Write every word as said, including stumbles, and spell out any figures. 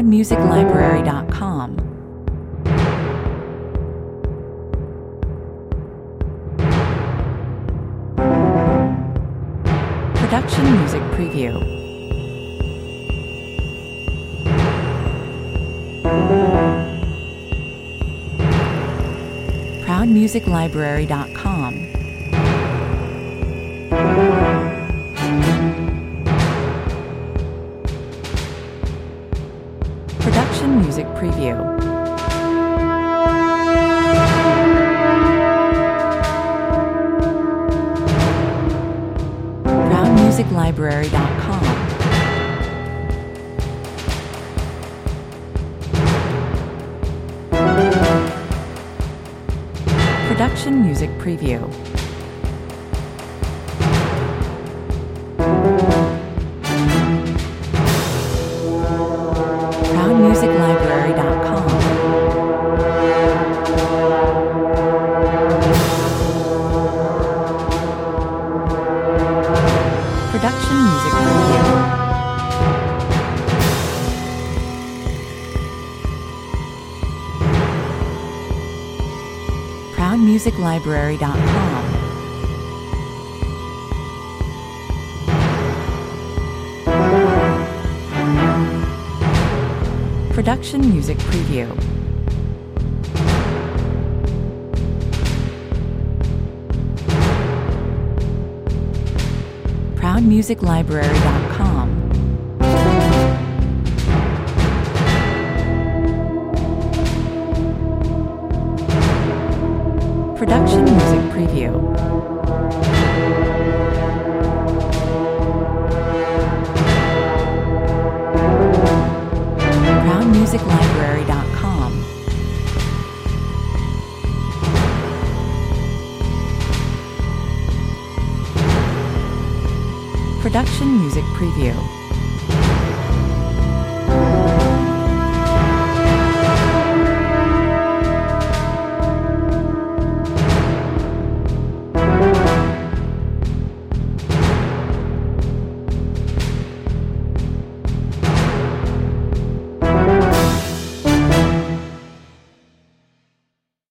proud music library dot com. Production Music Preview. proud music library dot com. Production Music Preview. proud music library dot com. Production Music Preview. proud music library dot com. Production Music Preview. proud music library dot com. Production Music Preview. proud music library dot com. Production Music Preview. proud music library dot com. Production Music Preview.